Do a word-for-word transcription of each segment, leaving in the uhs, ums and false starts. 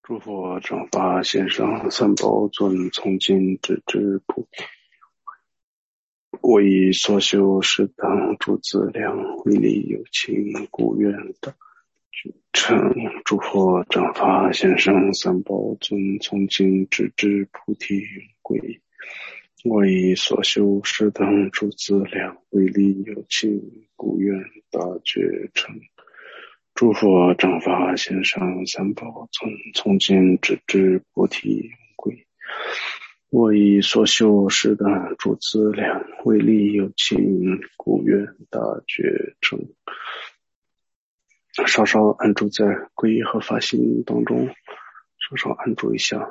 诸佛正法线上三宝尊，从今直至菩提。我以所修是等诸资粮，为利有情，故愿的成。诸佛正法线上三宝尊，从今直至菩提永归。我以所修是等诸资粮，为利有情，故愿大觉成。诸佛正法线上三宝尊，从今直至菩提永归。我以所修是等诸资粮，为利有情，故愿大觉成。稍稍安住在皈依和发心当中，稍稍安住一下。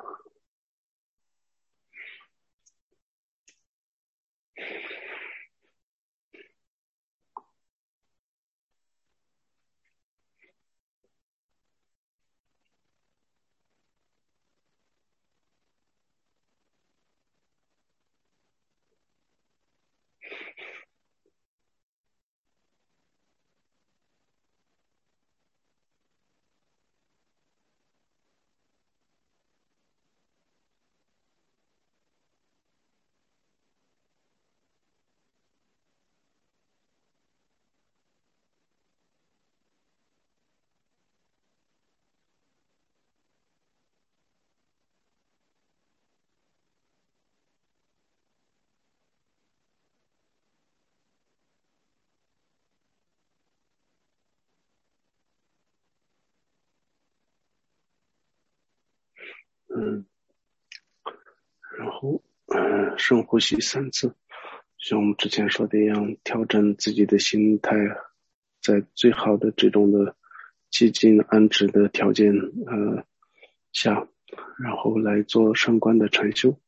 嗯，然后嗯，深呼吸三次，像我们之前说的一样，调整自己的心态，在最好的这种的寂静安止的条件呃下，然后来做升观的禅修。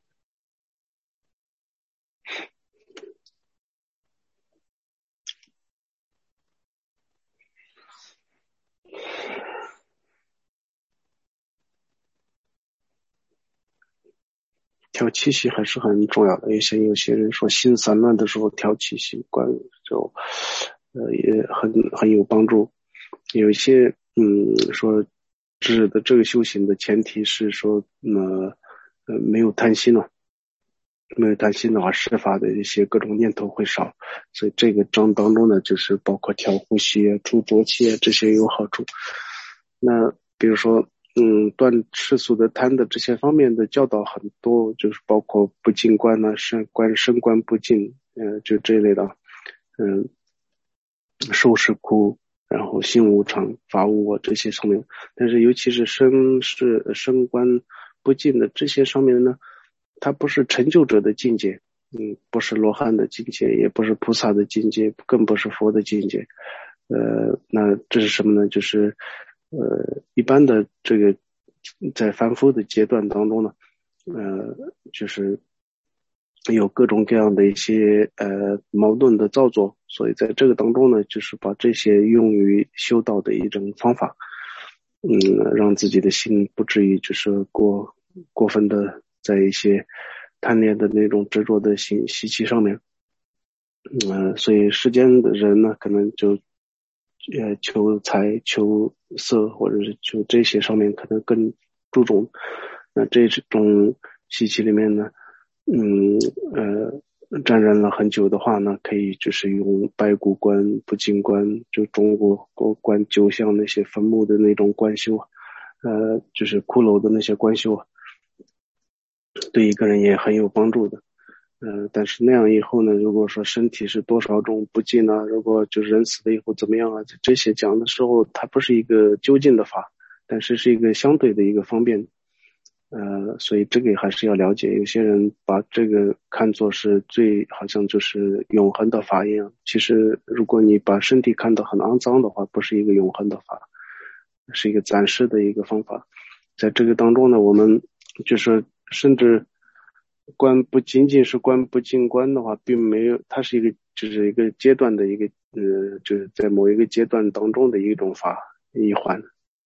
调气息还是很重要的，有些有些人说心散乱的时候调气息观就呃也很很有帮助。有一些嗯说指的这个修行的前提是说呃呃没有贪心了，没有贪心的话，施法的一些各种念头会少，所以这个章当中呢，就是包括调呼吸、除浊气这些有好处。那比如说嗯，断世俗的贪的这些方面的教导很多，就是包括不净观呢、升观、升观不净，呃，就这一类的，嗯，受是苦，然后心无常、法无我这些上面，但是尤其是升是升观不净的这些上面呢，它不是成就者的境界，嗯，不是罗汉的境界，也不是菩萨的境界，更不是佛的境界，呃，那这是什么呢？就是呃，一般的这个在凡夫的阶段当中呢，呃，就是有各种各样的一些呃矛盾的造作，所以在这个当中呢，就是把这些用于修道的一种方法，嗯，让自己的心不至于就是过过分的在一些贪恋的那种执着的习习气上面，嗯、呃，所以世间的人呢，可能就呃求财、求色或者是求这些上面可能更注重，那这种习气里面呢，嗯呃沾染了很久的话呢，可以就是用白骨观、不净观，就中国国观九像那些坟墓的那种观修，呃就是骷髅的那些观修，对一个人也很有帮助的。呃，但是那样以后呢，如果说身体是多少种不净啊，如果就人死了以后怎么样啊，这些讲的时候，它不是一个究竟的法，但是是一个相对的一个方便。呃，所以这个还是要了解。有些人把这个看作是最好像就是永恒的法一样，其实如果你把身体看得很肮脏的话，不是一个永恒的法，是一个暂时的一个方法。在这个当中呢，我们就是甚至观不仅仅是观不净观的话，并没有，它是一个就是一个阶段的一个呃，就是在某一个阶段当中的一种法一环。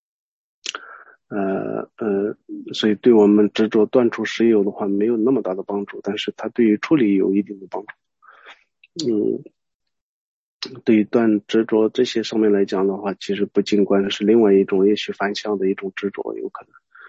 呃呃，所以对我们执着断除实有的话没有那么大的帮助，但是它对于处理有一定的帮助。嗯，对于断执着这些上面来讲的话，其实不净观是另外一种也许反向的一种执着，有可能。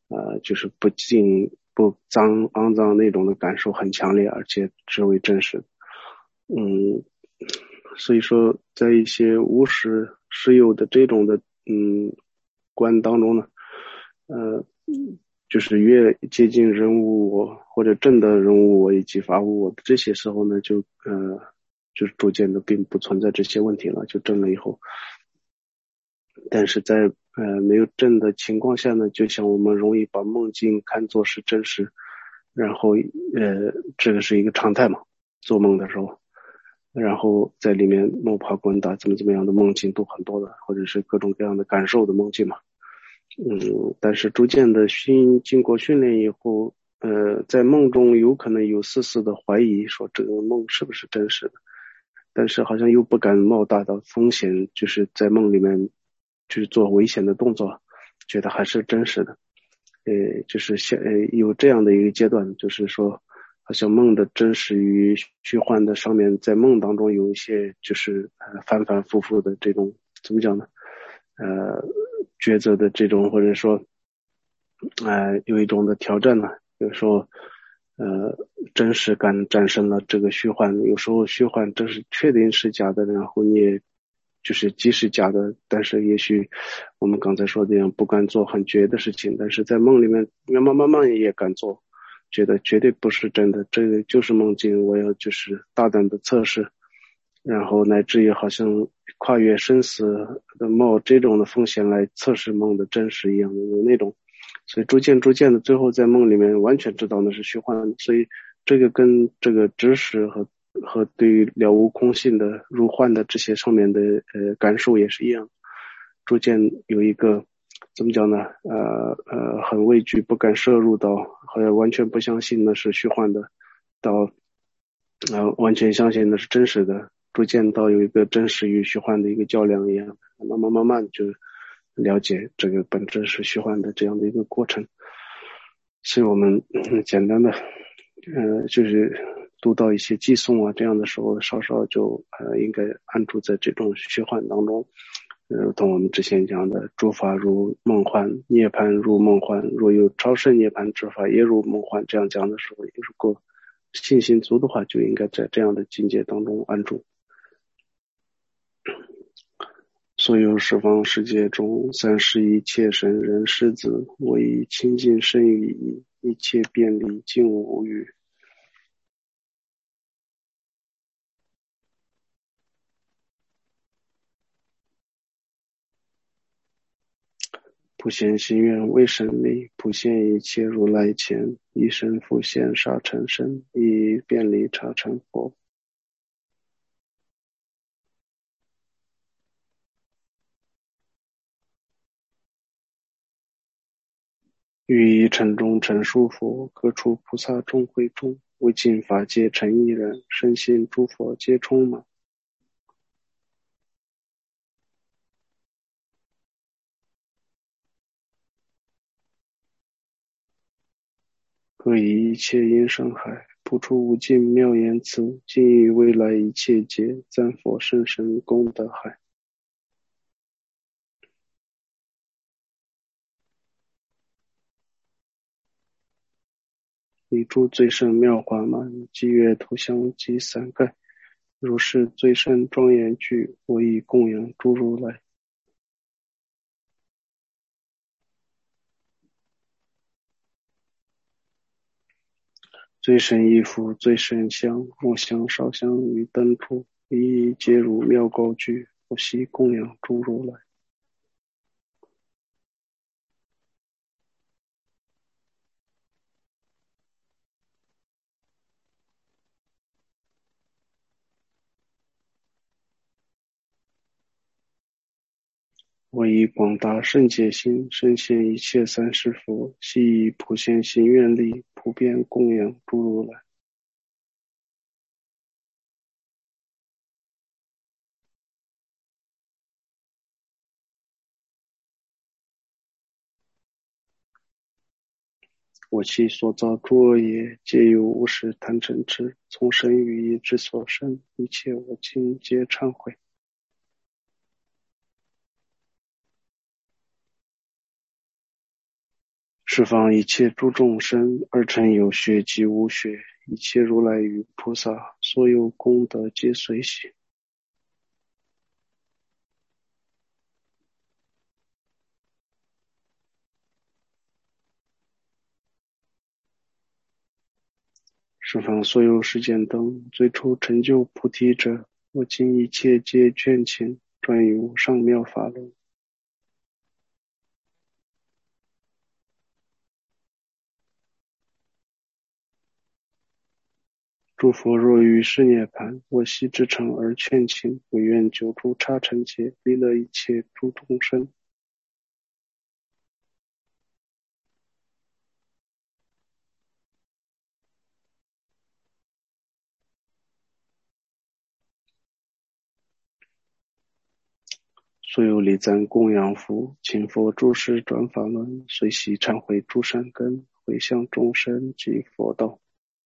呃，就是不净不脏肮脏那种的感受很强烈，而且极为真实。嗯，所以说在一些无实实有的这种的嗯观当中呢，呃，就是越接近人无我或者真的人无我以及法无我这些时候呢，就呃就是逐渐的并不存在这些问题了，就证了以后。但是在呃没有证的情况下呢，就像我们容易把梦境看作是真实，然后呃这个是一个常态嘛，做梦的时候，然后在里面摸爬滚打怎么怎么样的梦境都很多的，或者是各种各样的感受的梦境嘛。嗯，但是逐渐的训经过训练以后，呃，在梦中有可能有丝丝的怀疑，说这个梦是不是真实的，但是好像又不敢冒大的风险，就是在梦里面就是做危险的动作，觉得还是真实的。呃，就是像呃有这样的一个阶段，就是说，好像梦的真实与虚幻的上面，在梦当中有一些就是呃反反复复的这种怎么讲呢？呃，抉择的这种，或者说，呃，有一种的挑战呢，比如说，呃，真实感战胜了这个虚幻，有时候虚幻真是确定是假的，然后你也就是即使假的，但是也许我们刚才说的样不敢做很绝的事情，但是在梦里面慢慢慢慢也敢做，觉得绝对不是真的，这个就是梦境，我要就是大胆的测试。然后乃至于好像跨越生死的冒这种的风险来测试梦的真实一样的，有那种，所以逐渐逐渐的，最后在梦里面完全知道那是虚幻，所以这个跟这个知识和和对于了无空性的如幻的这些上面的呃感受也是一样，逐渐有一个怎么讲呢？呃呃，很畏惧，不敢摄入到，好像完全不相信那是虚幻的，到呃完全相信那是真实的。逐渐到有一个真实与虚幻的一个较量一样，慢慢慢慢就了解这个本质是虚幻的这样的一个过程。所以我们、嗯、简单的呃就是读到一些寄颂啊这样的时候，稍稍就呃应该安住在这种虚幻当中。如同我们之前讲的，诸法如梦幻，涅槃如梦幻，若有超胜涅槃之法也如梦幻，这样讲的时候，如果信心足的话，就应该在这样的境界当中安住。所有十方世界中，三世一切神人师子，我以清净身语意，一切遍离尽无语。普贤行愿为神力，普现一切如来前，一身复现杀尘身，一遍离刹尘佛。于一尘中尘殊佛，各处菩萨众会众，为尽法界尘一人，深信诸佛皆充满。何以一切因声海，普出无尽妙言辞，尽于未来一切劫，赞佛圣神功德海。以诸最胜妙华满，积月头香及伞盖，如是最胜庄严具，我以供养诸如来。最胜衣服，最胜香，末香烧香于灯处，一一皆如妙高具，我悉供养诸如来。我以广大圣解心，深现一切三世佛，悉以普贤行愿力，普遍供养诸如来。我其所造诸恶业，皆由无始贪嗔痴，从身语意之所生，一切我今皆忏悔。 十方一切诸众生，二乘有学及无学，一切如来与菩萨，所有功德皆随喜。十方所有世间等，最初成就菩提者，我今一切皆劝请，专于无上妙法轮。诸佛若于是涅盘，我悉至诚而劝请，唯愿久住刹尘界，利乐一切诸众生。所有礼赞供养佛，请佛住世转法轮，随喜忏悔诸善根，回向众生及佛道。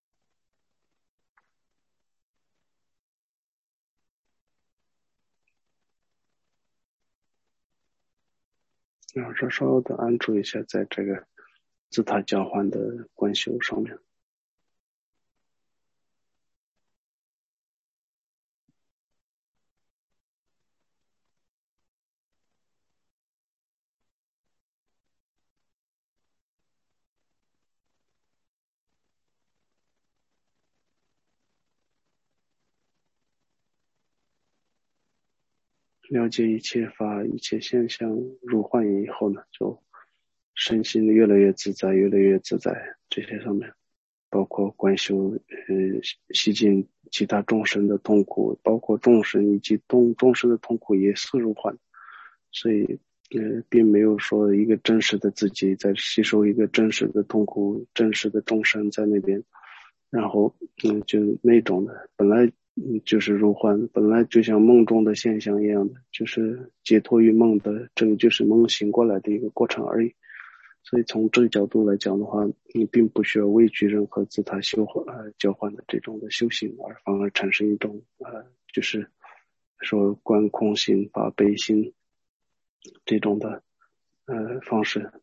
然后稍稍的安住一下在这个自他交换的观修上面。了解一切法一切现象入幻以后呢，就身心越来越自在越来越自在，这些上面包括观修呃吸尽其他众生的痛苦，包括众生以及众众生的痛苦也是入幻，所以呃并没有说一个真实的自己在吸收一个真实的痛苦，真实的众生在那边，然后嗯就那种的本来嗯就是入幻，本来就像梦中的现象一样的，就是解脱于梦的，这个就是梦醒过来的一个过程而已。所以从这个角度来讲的话，你并不需要畏惧任何自他修呃交换的这种的修行，而反而产生一种呃就是说观空心法悲心这种的呃方式。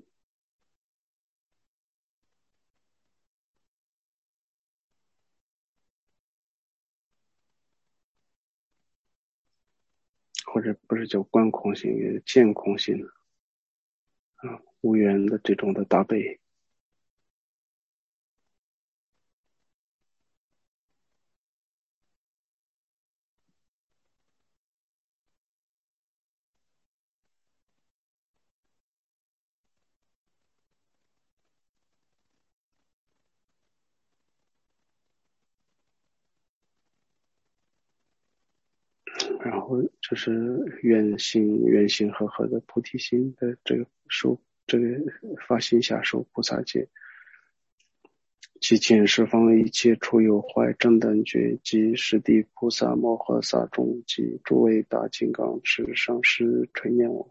或者不是叫观空心，也见空心啊，无缘的这种的大悲。然后就是愿心愿心和合的菩提心的这个受这个发心下受菩萨戒，其前十方一切处有坏正等觉及十地菩萨摩诃萨众及诸位大金刚持上师垂念我，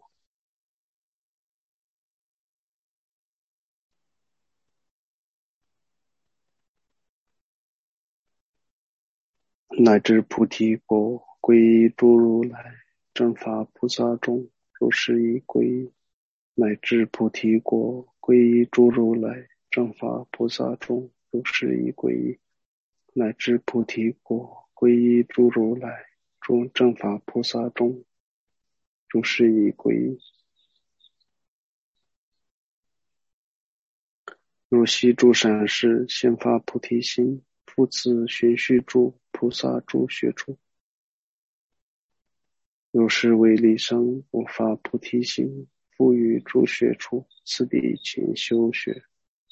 乃至菩提果皈依诸如来正法菩萨众，如是一皈依，乃至菩提果皈依诸如来正法菩萨众，如是一皈依，乃至菩提果皈依诸如来诸正法菩萨众，如是一皈依。如悉诸善士先发菩提心，复次循序诸菩萨诸学处，如是为利生无发菩提心，复于诸学处，次第勤修学。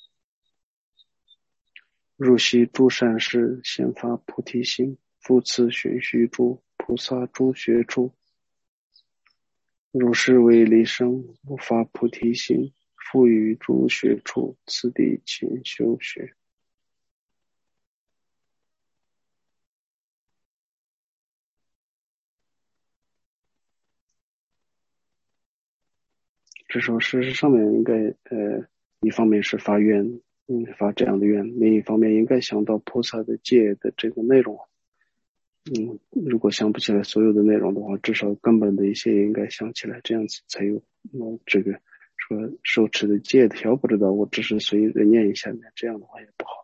如悉诸善士先发菩提心，复次循序诸菩萨诸学处，如是为利生无发菩提心，复于诸学处，次第勤修学。这首诗上面应该呃，一方面是发愿，嗯，发这样的愿，另一方面应该想到菩萨的戒的这个内容。嗯，如果想不起来所有的内容的话，至少根本的一些也应该想起来，这样子才有嗯这个说受持的戒条不知道，我只是随着念一下，这样的话也不好。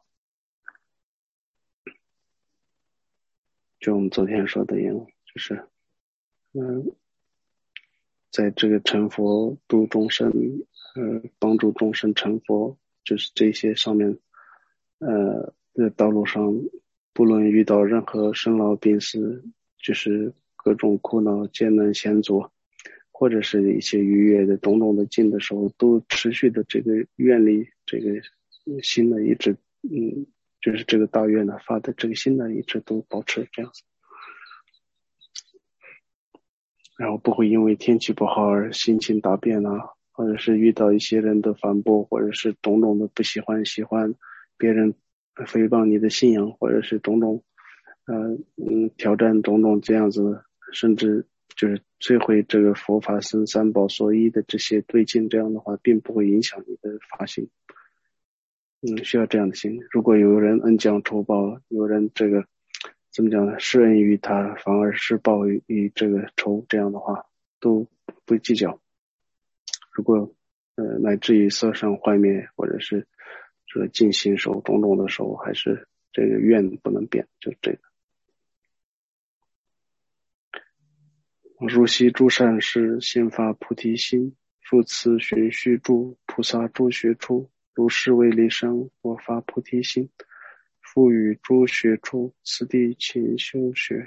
就我们昨天说的一样，就是嗯，在这个成佛度众生，呃，帮助众生成佛，就是这些上面，呃，的道路上，不论遇到任何生老病死，就是各种苦恼艰难险阻，或者是一些愉悦的种种的境的时候，都持续的这个愿力，这个心呢一直，嗯，就是这个大愿呢发的这个心呢一直都保持这样子。然后不会因为天气不好而心情大变啊，或者是遇到一些人的反驳，或者是种种的不喜欢喜欢别人诽谤你的信仰，或者是种种呃嗯挑战种种这样子，甚至就是摧毁这个佛法僧三宝所依的这些对境，这样的话并不会影响你的发心。嗯，需要这样的心。如果有人恩将仇报，有人这个怎么讲呢？施恩于他，反而施报于于这个仇，这样的话都不计较。如果呃乃至于色上坏灭，或者是这个尽心守种种的时候，还是这个愿不能变，就这个。如昔诸善士，先发菩提心，复次循序诸菩萨诸学处，如是为离生，我发菩提心，复与诸学处，此地勤修学。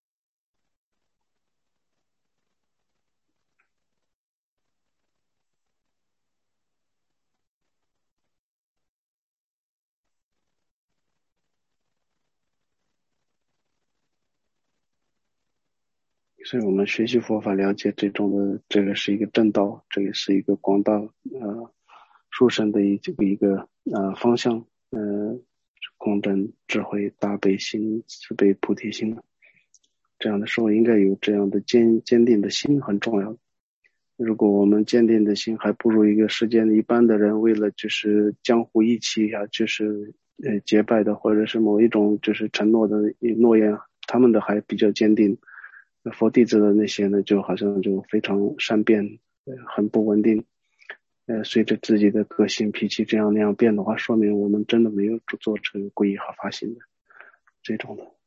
所以我们学习佛法，了解这种的，这个是一个正道，这也是一个广大呃殊胜的一个一个呃方向，呃公正智慧大悲心慈悲菩提心，这样的时候应该有这样的坚坚定的心很重要。如果我们坚定的心还不如一个世间一般的人，为了就是江湖义气呀、啊，就是呃结拜的或者是某一种就是承诺的诺言，他们的还比较坚定。佛弟子的那些呢，就好像就非常善变，呃，很不稳定。呃，随着自己的个性脾气这样那样变的话，说明我们真的没有做成皈依和发心的这种的。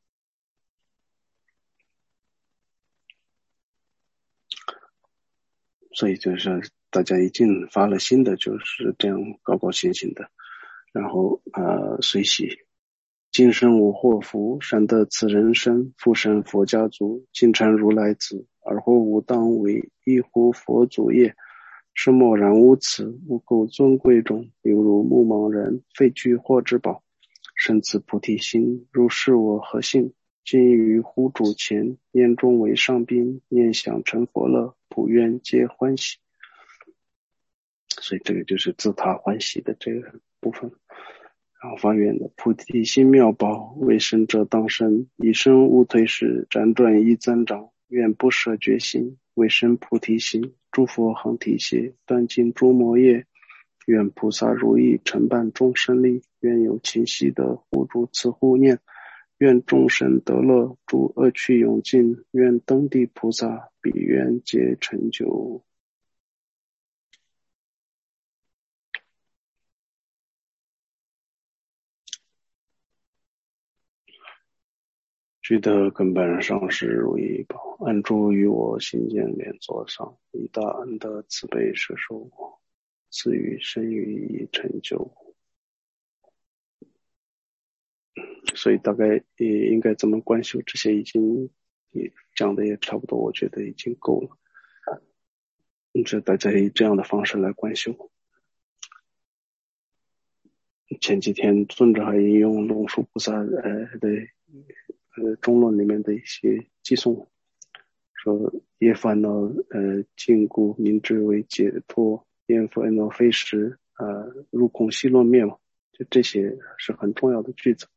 所以就是大家一进发了心的，就是这样高高兴兴的，然后呃随喜。今生无祸福，善得此人身，复生佛家族，金蝉如来子，而后吾当为一乎佛祖业。是默然无此，无垢尊贵中，犹如目盲人，废具获之宝。生此菩提心，如是我何幸？今于乎主前，念中为上宾，念想成佛乐，普愿皆欢喜。所以这个就是自他欢喜的这个部分。然后发愿的菩提心妙宝，为生者当生，一生无退失，辗转亦增长。愿不舍决心，为生菩提心，诸佛恒提携，断尽诸魔业。愿菩萨如意，承办众生力。愿有情悉的护主慈护念。愿众生得乐，诸恶趣永尽。愿登地菩萨，彼愿皆成就。具德根本上师如意宝，安住于我心间莲座上，以大恩德慈悲摄受我，赐予生于已成就。所以大概也应该怎么观修，这些已经也讲的也差不多，我觉得已经够了。这大家以这样的方式来观修。前几天尊者还引用龙树菩萨呃的呃中论里面的一些寄颂，说业烦恼呃禁锢，明知为解脱，厌烦恼非实，呃入空悉落灭嘛，就这些是很重要的句子。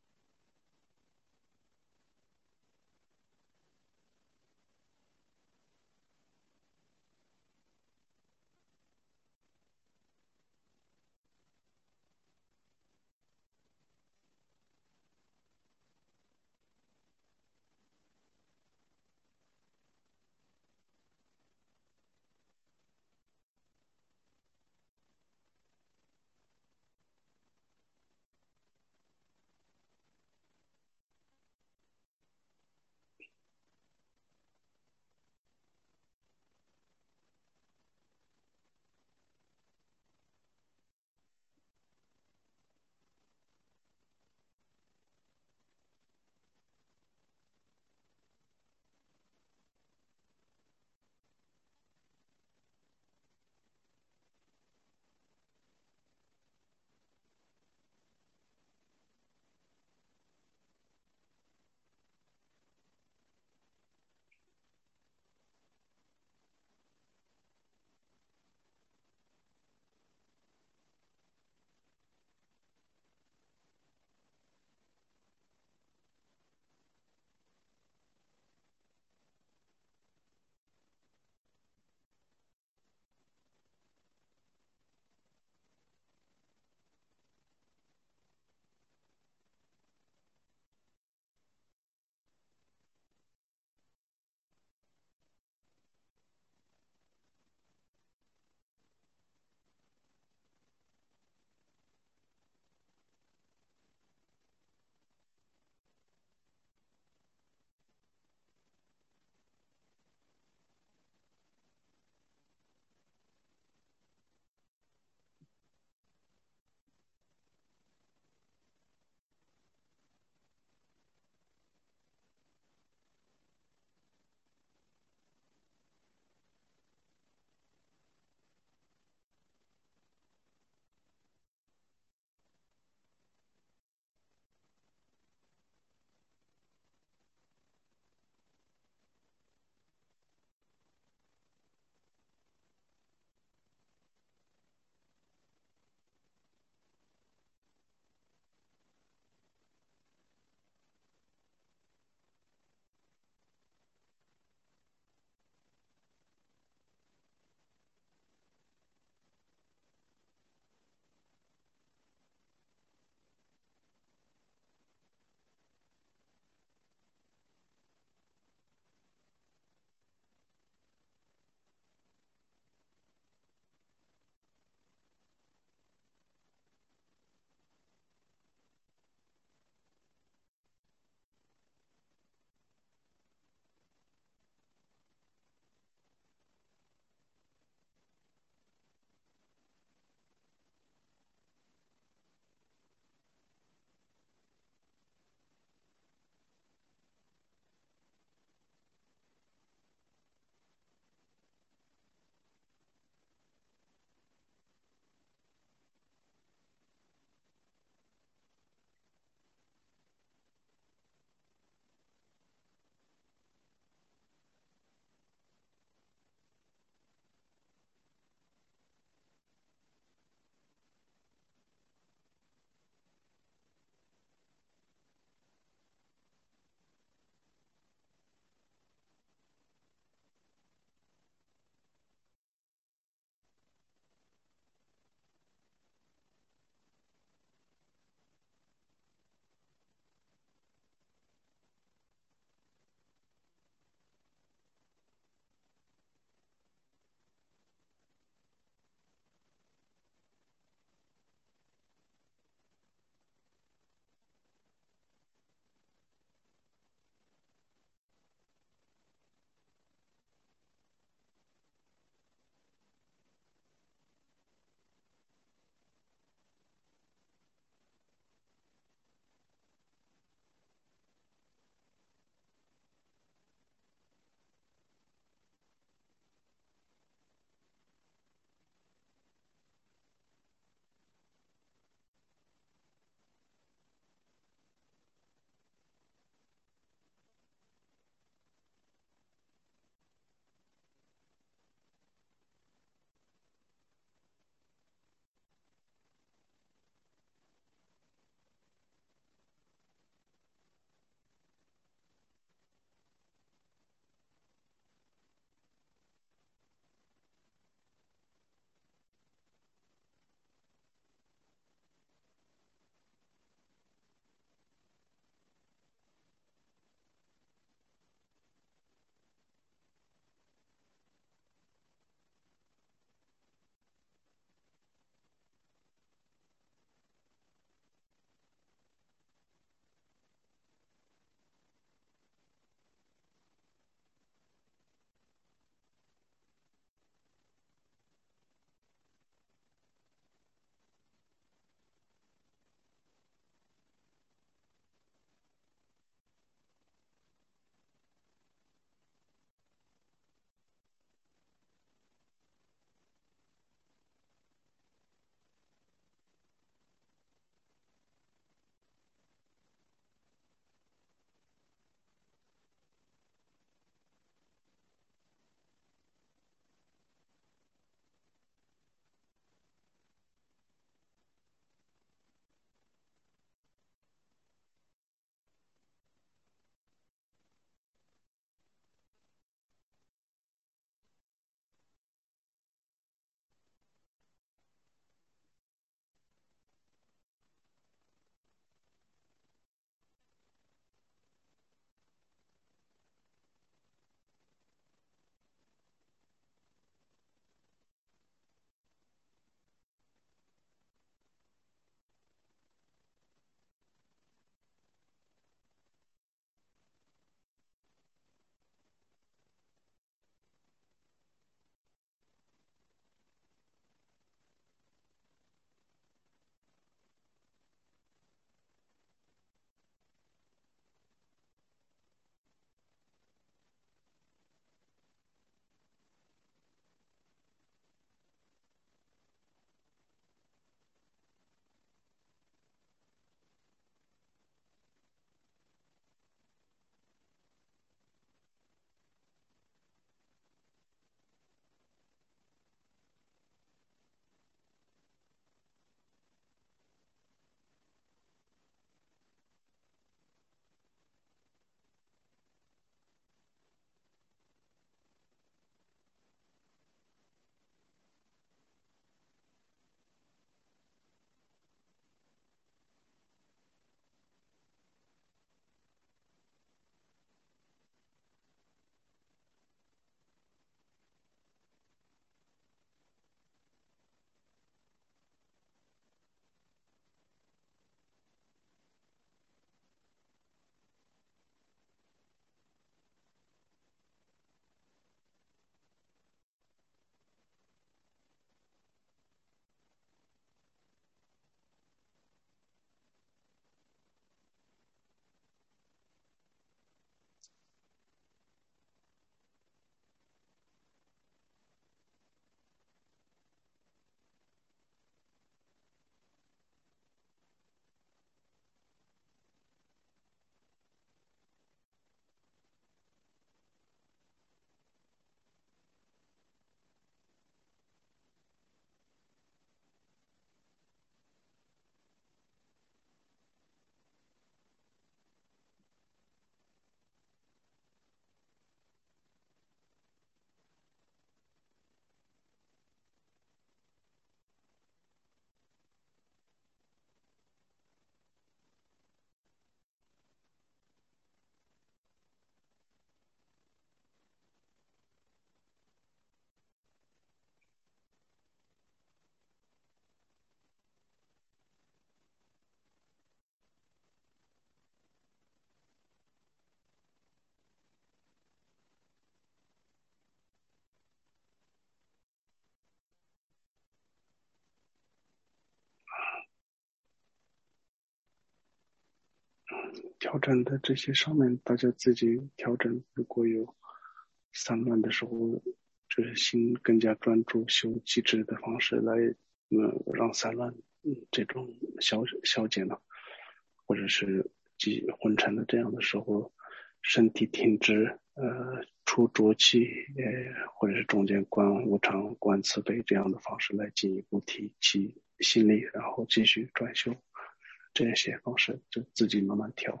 调整的这些上面，大家自己调整。如果有散乱的时候，就是心更加专注，修机制的方式来，嗯，让散乱，嗯，这种消消减了，或者是积昏沉的这样的时候，身体停止，呃，出浊气，呃，或者是中间观无常、观慈悲这样的方式来进一步提起心力，然后继续转修。这些方式就自己慢慢调。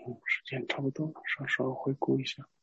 时间差不多了，稍稍回顾一下。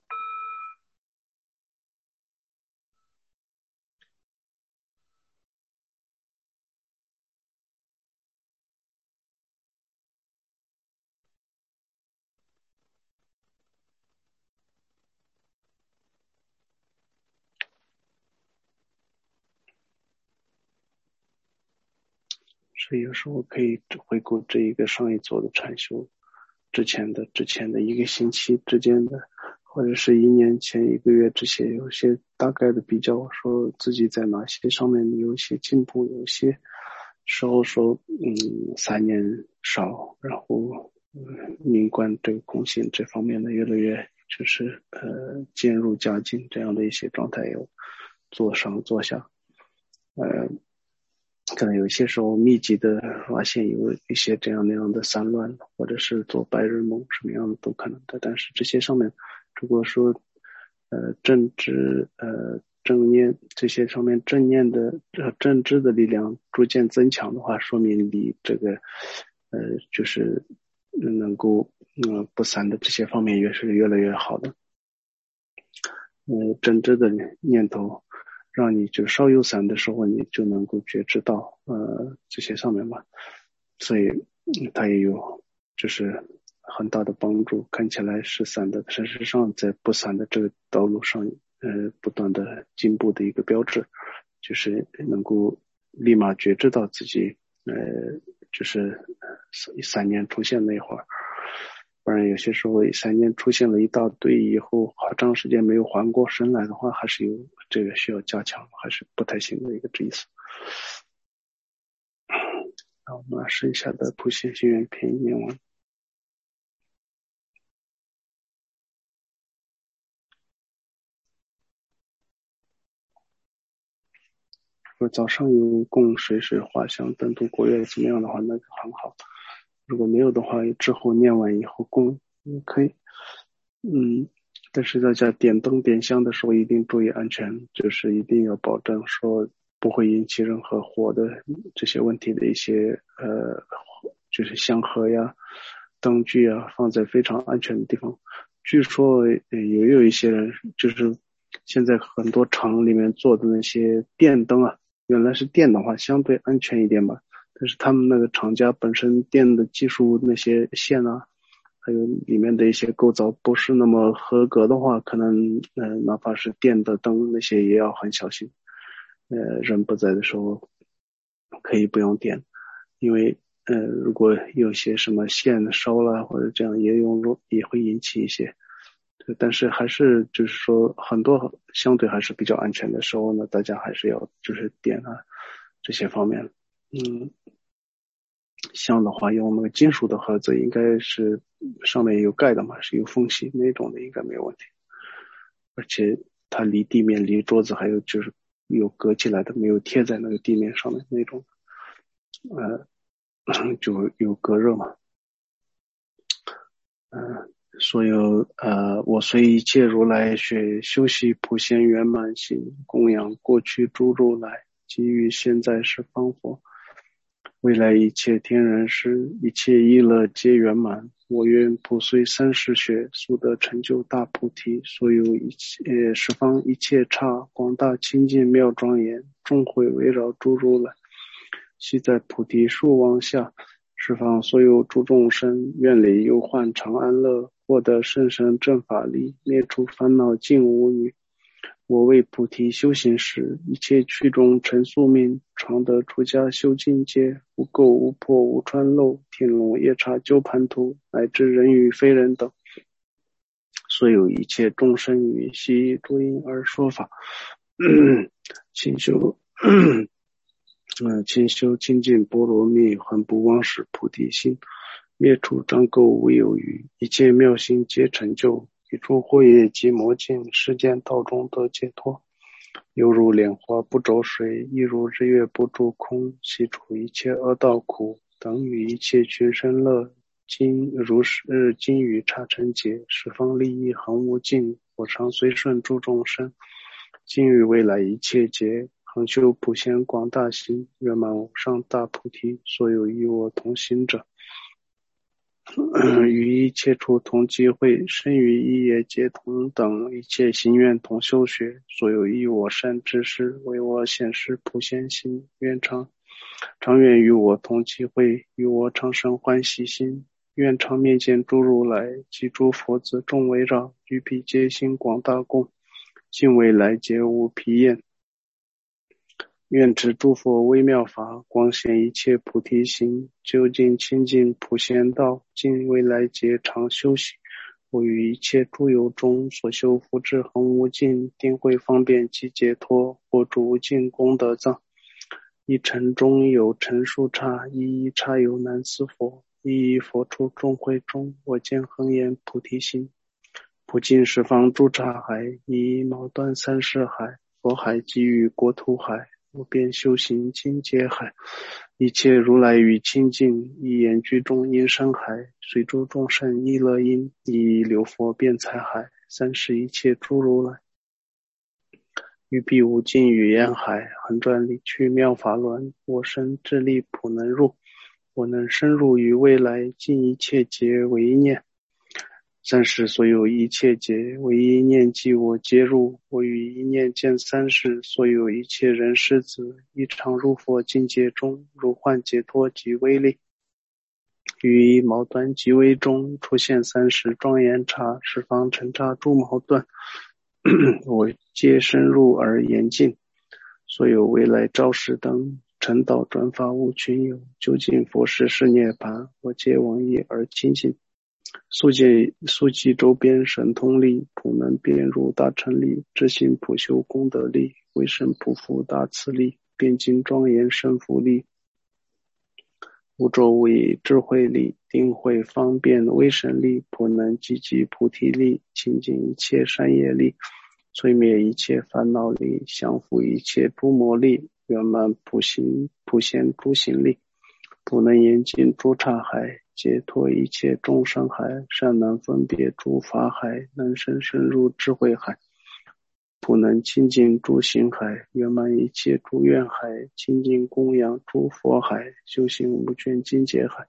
所以有时候可以回顾这一个上一周的禅修，之前的之前的一个星期之间的，或者是一年前一个月这些，有些大概的比较，说自己在哪些上面有一些进步，有些时候说嗯三年少，然后嗯明观这个空性这方面的越来越就是呃渐入佳境这样的一些状态，有做上做下，呃。可能有些时候密集的发现有一些这样那样的散乱，或者是做白日梦什么样的都可能的。但是这些上面，如果说呃正知呃正念这些上面正念的呃正知的力量逐渐增强的话，说明离这个呃就是能够嗯、呃、不散的这些方面越是越来越好的。呃正知的念头。让你就稍有散的时候，你就能够觉知到呃这些上面嘛，所以它也有就是很大的帮助。看起来是散的，事实上在不散的这个道路上，呃不断的进步的一个标志，就是能够立马觉知到自己呃就是三年出现那会儿。不然有些时候三年出现了一大堆以后，好长时间没有缓过神来的话，还是有这个需要加强，还是不太行的一个意思。好，我们剩下的普贤行愿篇念完。如果早上有供水水画像灯烛国乐怎么样的话，那就很好。如果没有的话，之后念完以后供也可以。嗯，但是大家点灯点香的时候一定注意安全，就是一定要保证说不会引起任何火的这些问题的一些呃，就是香盒呀、灯具啊，放在非常安全的地方。据说也有一些人，就是现在很多厂里面做的那些电灯啊，原来是电的话相对安全一点吧，但是他们那个厂家本身电的技术那些线啊，还有里面的一些构造不是那么合格的话，可能呃哪怕是电的灯那些也要很小心。呃，人不在的时候可以不用点，因为呃如果有些什么线烧了或者这样也有也会引起一些。但是还是就是说很多相对还是比较安全的时候呢，大家还是要就是点啊这些方面。嗯，香的话用那个金属的盒子，应该是上面有盖的嘛，是有缝隙那种的，应该没有问题。而且它离地面离桌子还有就是有隔起来的，没有贴在那个地面上面那种，呃，就有隔热嘛。嗯、呃，所有呃，我随一切如来学，修习普贤圆满行，供养过去诸如来，给予现在十方佛。未来一切天人师，一切意乐皆圆满。我愿普随三世学，速得成就大菩提。所有一切十方一切刹，广大清净妙庄严，众会围绕诸如来。悉在菩提树王下，十方所有诸众生，愿离忧患常安乐，获得甚深正法力，灭除烦恼尽无余。我为菩提修行时，一切趣中成宿命，常得出家修境界，无垢无破无穿漏，天龙夜叉鸠盘荼，乃至人与非人等，所有一切众生于悉诸因而说法，勤修呃，勤修清净波罗蜜，恒不忘使菩提心，灭除障垢无有余，一切妙行皆成就，一诸惑业即魔尽，世间道中得解脱。犹如莲花不着水，亦如日月不住空，悉除一切恶道苦，等与一切群生乐。今如是今与刹尘劫，十方利益恒无尽，我常随顺诸众生。今与未来一切劫，恒修普贤广大行，圆满无上大菩提。所有与我同行者， 与一切处同机会，身与一业皆同等，一切心愿同修学，所有益我善知识，为我显示普贤行，愿常常愿与我同机会，与我常生欢喜心，愿常面见诸如来及诸佛子众围绕，于彼皆行广大供，尽未来皆无疲厌。愿知诸佛微妙法，光显一切菩提心，究竟清净普贤道，尽未来劫常修习。我于一切诸有中所修福智恒无尽，定慧方便及解脱，或诸无尽功德藏。一尘中有尘数刹，一一刹有难思佛，一一佛处众会中，我见恒言菩提心。普尽十方诸刹海，一一毛断三世海，佛海给予国土海，我便修行尽皆海，一切如来语清净，一言居中因声海，随诸众生意乐音，一一流佛辩才海，三世一切诸如来，于彼无尽语言海，横转理趣妙法轮，我身智力普能入，我能深入于未来，尽一切劫为一念。三世所有一切劫，唯一念即我皆入，我于一念见三世所有一切人世子，一常入佛境界中，如幻解脱即威力。于一毛断即为中，出现三世庄严刹，十方尘刹诸毛断，我皆深入而严尽。所有未来昭示灯，成道转法无群有，究竟佛事是涅槃，我皆往诣而清净。速记速记周边神通力，普能遍入大乘力，知行普修功德力，为神普福大慈力，遍尽庄严胜福力，无周无异智慧力，定慧方便威神力，普能积极菩提力，清净一切善业力，摧灭一切烦恼力，降伏一切诸魔力，圆满普行普贤诸行力，普能严禁诸刹海，解脱一切众生海，善能分别诸法海，能深深入智慧海，普能清净诸行海，圆满一切诸愿海，清净供养诸佛海，修行无倦境界海。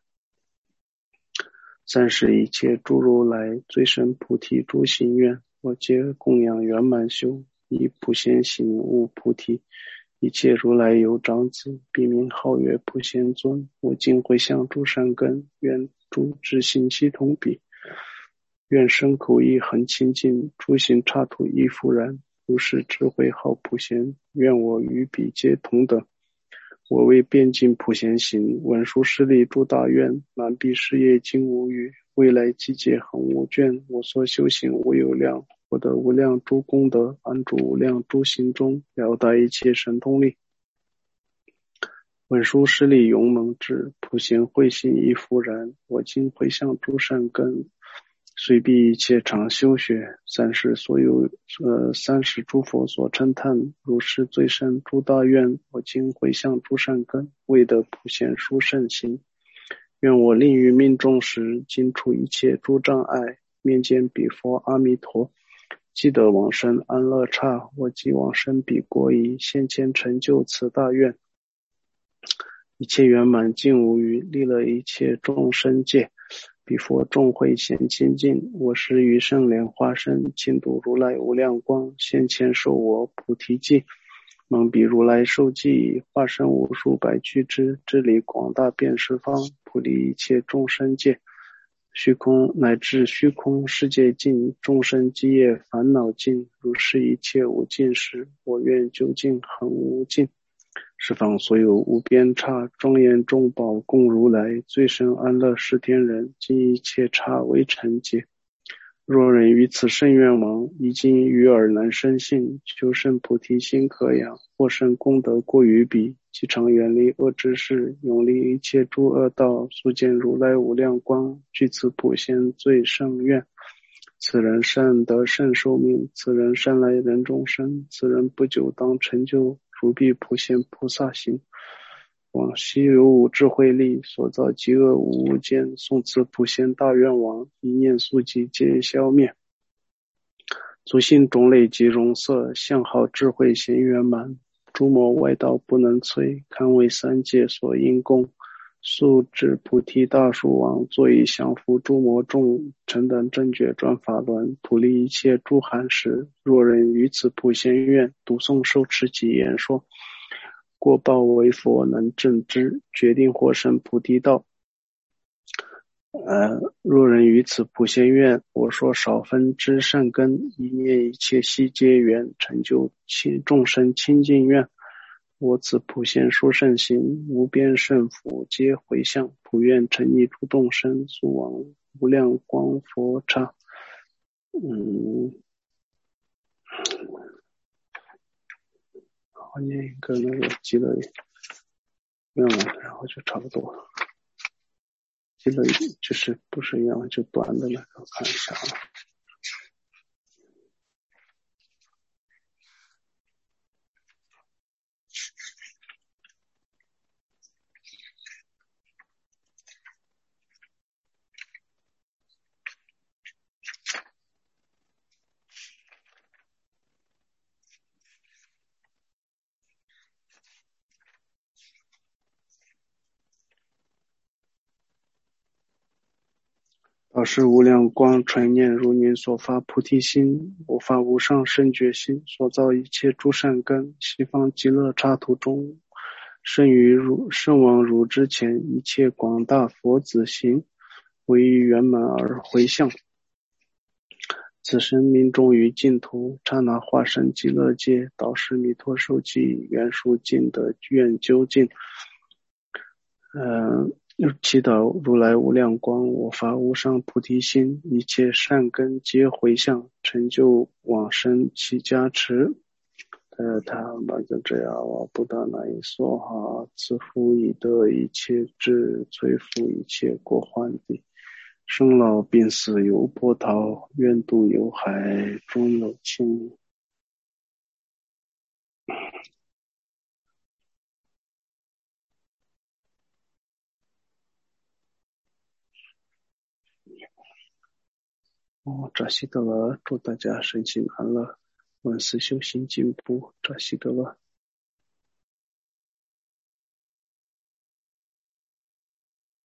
三世一切诸如来，最深菩提诸行愿，我皆供养圆满修，以普贤行悟菩提。一切如来有长子，彼名号曰普贤尊，我今回向诸善根，愿诸智行悉同彼，愿身口意恒清净，诸行刹土亦复然，如是智慧号普贤，愿我与彼皆同等。我为遍尽普贤行，文殊师利诸大愿，满彼事业尽无余，未来季节恒无倦，我所修行无有量，我得无量诸功德，安住无量诸行中，了达一切神通力。文殊师利勇猛智，普贤慧心亦复然，我今回向诸善根，随彼一切常修学，三世所有呃三世诸佛所称叹，如是最胜诸大愿，我今回向诸善根，为得普贤殊胜行。愿我令于命中时，尽除一切诸障碍，面见彼佛阿弥陀，即得往生安乐刹，我即往生彼国矣，现前成就此大愿。一切圆满尽无余，利乐一切众生界，彼佛众会显清净，我是于圣莲花身，亲睹如来无量光，现前受我菩提记，蒙彼如来受记，化身无数百俱胝，治理广大遍十方，普利一切众生界，虚空乃至虚空世界尽，众生积业烦恼尽，如是一切无尽时，我愿究竟恒无尽。十方所有无边刹，庄严众宝供如来，最胜安乐十天人，尽一切刹为成劫。若人于此圣愿王，已经于耳能生信，求生菩提心可养，或生功德过于彼，即常远离恶知识，永离一切诸恶道，速见如来无量光，具此普贤最胜愿。此人善得胜寿命，此人善来人中生，此人不久当成就如彼普贤菩萨行。往昔有无智慧力，所造极恶无无间，诵此普贤大愿王，一念速即皆消灭。足性种类及容色，相好智慧贤圆满，诸魔外道不能摧，堪为三界所应供。 素知菩提大树王，作以降伏诸魔众，臣等正觉转法轮，普利一切诸寒士。若人于此普贤愿，读诵受持其言说，过报为佛能正知，决定获生菩提道。呃，若人于此普贤愿，我说少分之善根，一念一切悉皆缘，成就众生清净愿。我此普贤殊胜行，无边胜福皆回向，普愿成溺诸众生，速往无量光佛刹。嗯，好，念一个那个极乐愿望，然后就差不多了。极乐就是不是愿望，就短的那个，我看一下啊。导师无量光传念如您所发菩提心，我发无上圣觉心，所造一切诸善根，西方极乐刹土中，生于汝圣王汝之前，一切广大佛子行，唯于圆满而回向。此生命中于净土，刹那化身极乐界，导师弥陀受记，愿殊尽得愿究竟。呃祈祷如来无量光，我发无上菩提心，一切善根皆回向，成就往生其加持。呃，他玛迦这样瓦布达那伊梭哈，自负以得一切智，摧伏一切过患地，生老病死犹波涛，愿度有海中有情。哦，扎西德勒，祝大家身心安乐，万事修行进步，扎西德勒。